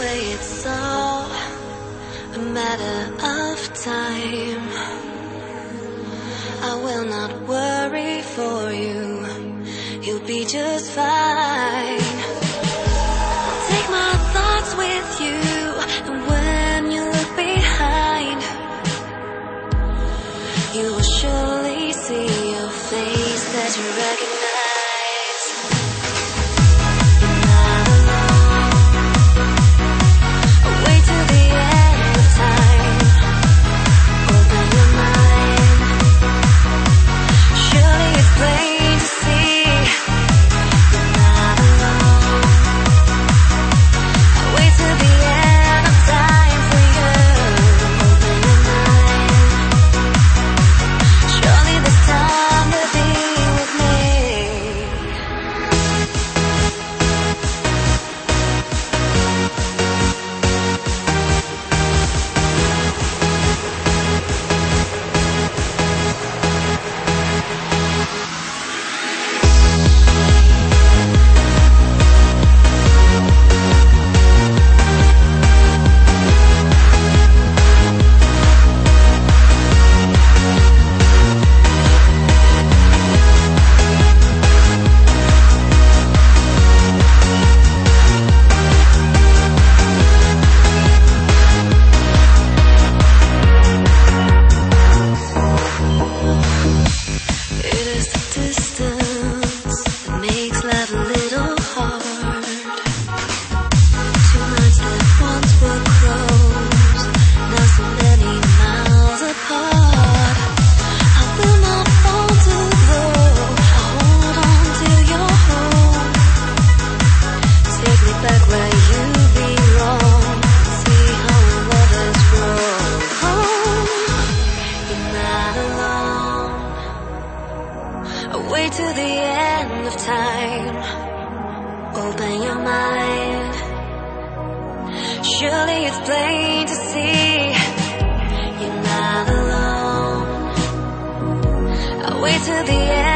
way it's all a matter of time. I will not worry for you, you'll be just fine. I'll take my thoughts with you, and when you look behind, you will surely see a face that you recognize. Away to the end of time, open your mind. Surely it's plain to see you're not alone. Away to the end.